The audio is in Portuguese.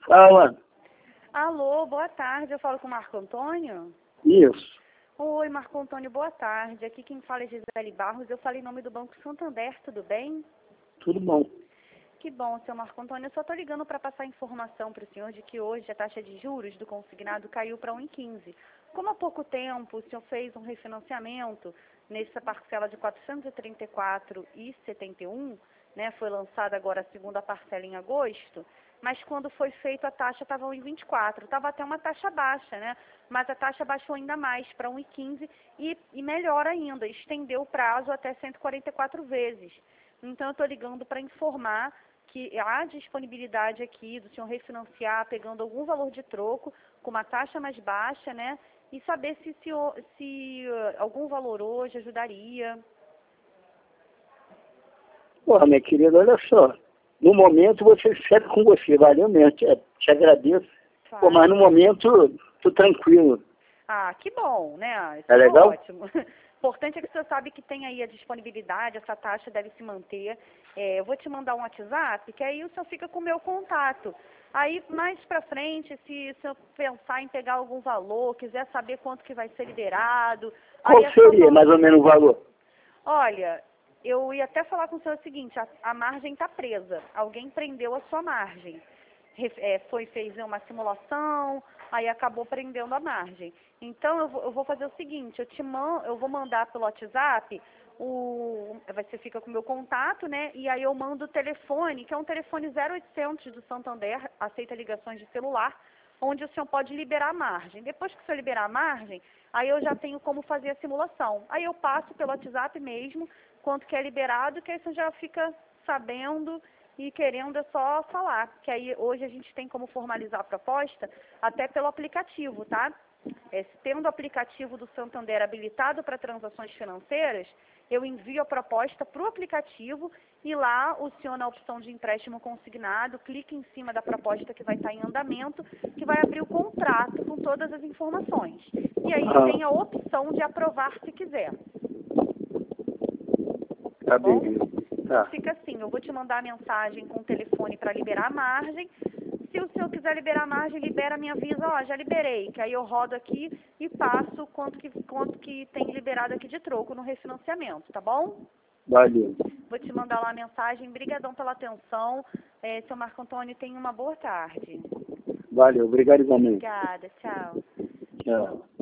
Fala. Alô, boa tarde. Eu falo com o Marco Antônio? Isso. Oi, Marco Antônio, boa tarde. Aqui quem fala é Gisele Barros. Eu falei em nome do Banco Santander, tudo bem? Tudo bom. Que bom, seu Marco Antônio. Eu só estou ligando para passar informação para o senhor de que hoje a taxa de juros do consignado caiu para 1,15. Como há pouco tempo o senhor fez um refinanciamento nessa parcela de R$ 434,71, né, foi lançada agora a segunda parcela em agosto, mas quando foi feito a taxa estava 1,24. Estava até uma taxa baixa, né? Mas a taxa baixou ainda mais para 1,15 e melhor ainda, estendeu o prazo até 144 vezes. Então eu estou ligando para informar que há disponibilidade aqui do senhor refinanciar pegando algum valor de troco com uma taxa mais baixa, né? E saber se algum valor hoje ajudaria. Porra, minha querida, olha só. No momento você segue com você, valeu mesmo. Te agradeço. Claro. Pô, mas no momento, tô tranquilo. Ah, que bom, né? Isso É legal? ótimo. Importante é que você sabe que tem aí a disponibilidade, essa taxa deve se manter. Eu vou te mandar um WhatsApp, que aí o senhor fica com o meu contato. Aí, mais pra frente, se o senhor pensar em pegar algum valor, quiser saber quanto que vai ser liberado... Qual aí é só seria falar. mais ou menos o valor? Olha, eu ia até falar com o senhor o seguinte, a margem está presa. Alguém prendeu a sua margem. Fez uma simulação, aí acabou prendendo a margem. Então, eu vou fazer o seguinte, eu vou mandar pelo WhatsApp, você fica com o meu contato, né? E aí eu mando o telefone, que é um telefone 0800 do Santander, aceita ligações de celular, onde o senhor pode liberar a margem. Depois que o senhor liberar a margem, aí eu já tenho como fazer a simulação. Aí eu passo pelo WhatsApp mesmo, quanto que é liberado, que aí você já fica sabendo e querendo é só falar. Que aí hoje a gente tem como formalizar a proposta até pelo aplicativo, tá? Tendo o aplicativo do Santander habilitado para transações financeiras, eu envio a proposta para o aplicativo e lá o senhor, na opção de empréstimo consignado, clica em cima da proposta que vai estar em andamento, que vai abrir o contrato com todas as informações. E aí tem a opção de aprovar se quiser. Tá Bom? bem. Então Tá. fica assim, eu vou te mandar a mensagem com o telefone para liberar a margem. Se o senhor quiser liberar a margem, libera, me avisa, ó, já liberei, que aí eu rodo aqui e passo quanto que tem liberado aqui de troco no refinanciamento, tá bom? Valeu. Vou te mandar lá a mensagem, brigadão pela atenção. Seu Marco Antônio, tenha uma boa tarde. Valeu. Obrigado igualmente. Obrigada, tchau. Tchau.